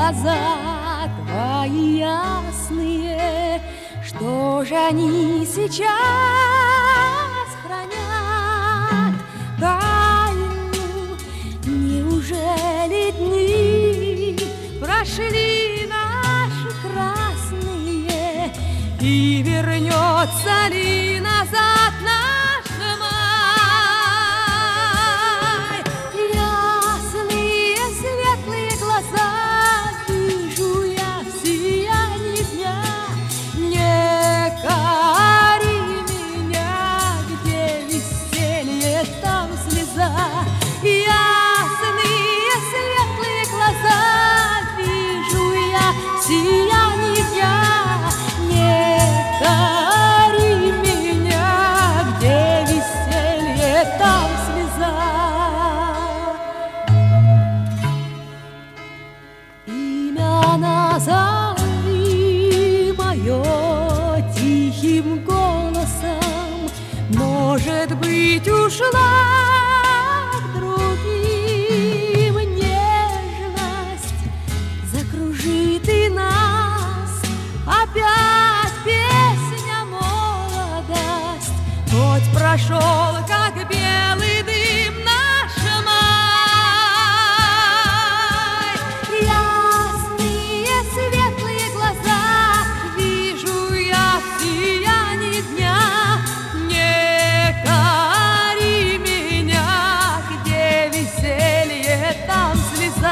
глаза твои ясные, что же они сейчас хранят тайну? Неужели дни прошли наши красные, и вернется ли назад наш май? Ясные светлые глаза вижу я в сиянии дня. Не кори меня, где веселье, там слеза. Ясные светлые глаза вижу я в сиянии дня. Не кори меня, где веселье, там слеза. Имя назови мое тихим голосом, может быть, ушла к другим. Нежность закружит и нас, опять песня молодость. Хоть прошел, как белый дым, наш май. Ясные светлые глаза вижу я в сиянии дня. Не кори меня, где веселье, там слеза.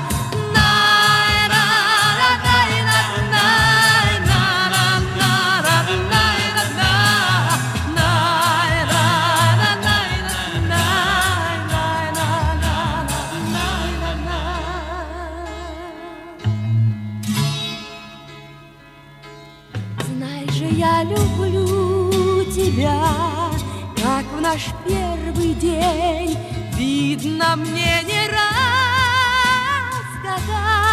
Знай же, я люблю тебя, как в наш первый день. Видно мне не раз, когда